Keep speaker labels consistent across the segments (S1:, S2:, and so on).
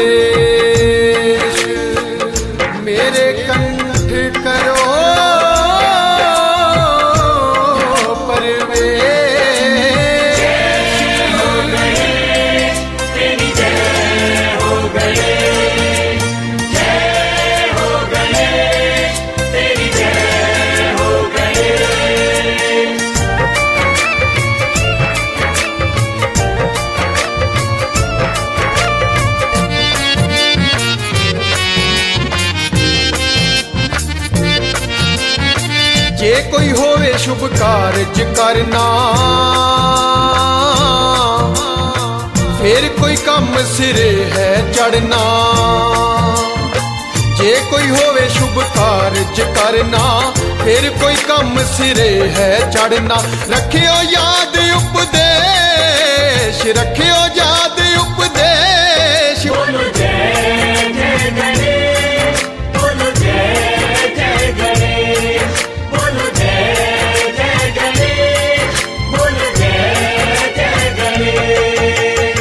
S1: उपदेश मेरे कंठ करो जे कोई होवे शुभ कारज करना फिर कोई कम सिरे है चढ़ना। जे कोई होवे शुभ कारज करना फिर कोई कम सिरे है चढ़ना। रखियो याद उपदेश रखियो याद उपदेश।
S2: बोलो जय जय गणेश बोलो जय जय गणेश बोलो जय जय गणेश बोलो जय जय गणेश।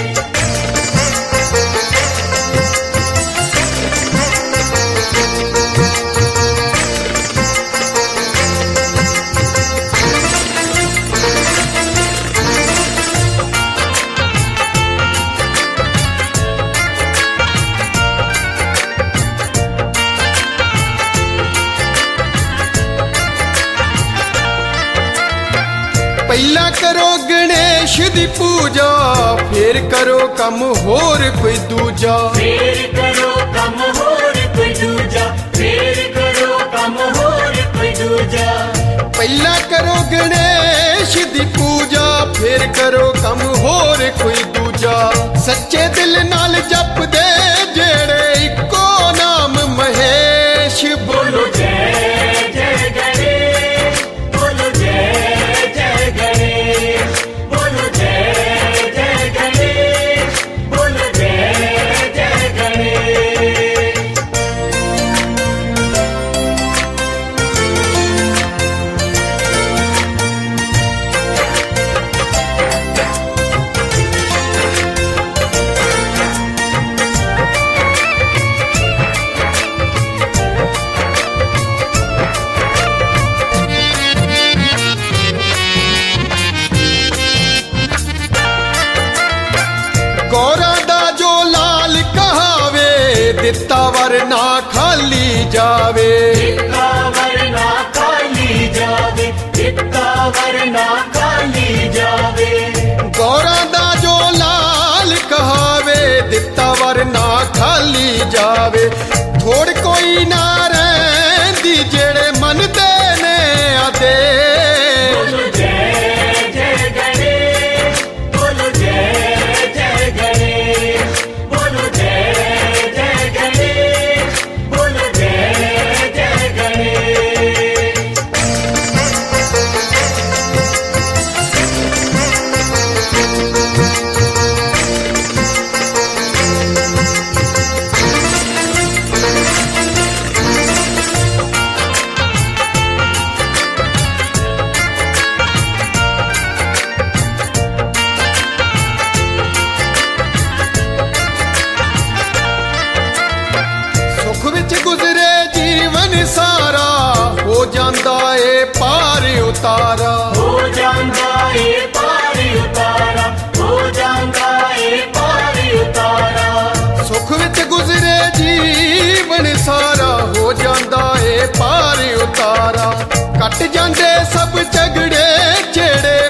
S1: पहला करो गणेश दी पूजा फिर करो कम होर कोई दूजा।
S2: फिर करो कम होर कोई दूजा फिर करो कम होर कोई दूजा।
S1: पहला करो गणेश दी पूजा फिर करो कम होर कोई दूजा। सच्चे दिल नाल जप दे जेड़े इको नाम महेश।
S2: बोलो जय जय गणेश बोलो जय जय गणेश बोलो जय जय गणेश बोलो जय जय गणेश।
S1: गौरा दा जो लाल कहावे दिता वरना खाली जावे।
S2: दिता वरना खाली जावे दिता वरना खाली जावे।
S1: गौरा दा जो लाल कहावे दिता वरना खाली जावे। थोड़ कोई ना रहंदी जेड़े मन दे ने आदेश।
S2: बोलो जय जय गणेश बोलो जय जय गणेश बोलो जय जय गणेश बोलो जय जय गणेश।
S1: सुख विच गुजरे जीवन सारा हो जांदा ए पार उतारा।
S2: हो जांदा ए पार उतारा हो जांदा ए पार उतारा।
S1: सुख विच गुजरे जीवन सारा हो जांदा ए पार उतारा। कट जांदे सब झगड़े जेड़े